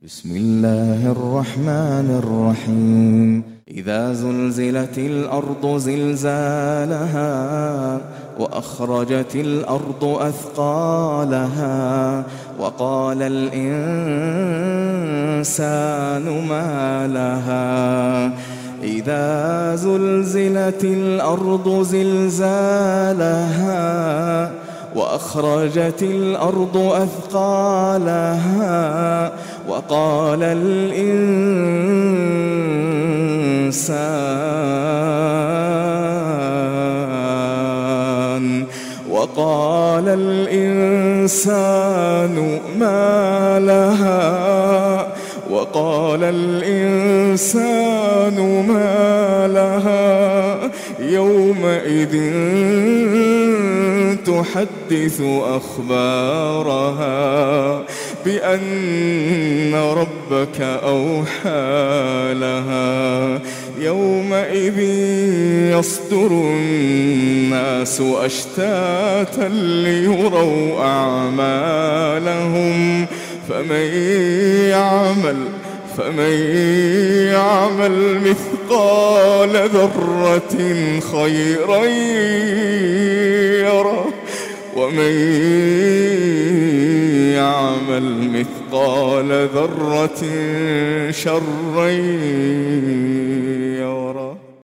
بسم الله الرحمن الرحيم. إذا زلزلت الأرض زلزالها وأخرجت الأرض أثقالها وقال الإنسان ما لها إذا زلزلت الأرض زلزالها وأخرجت الأرض أثقالها وقال الإنسان ما لها يومئذ تحدث أخبارها بأن ربك أوحى لها يومئذ يصدر الناس أشتاتا ليروا أعمالهم فمن يعمل مثقال ذرة خيرا يره ومن يعمل مثقال ذرة شرا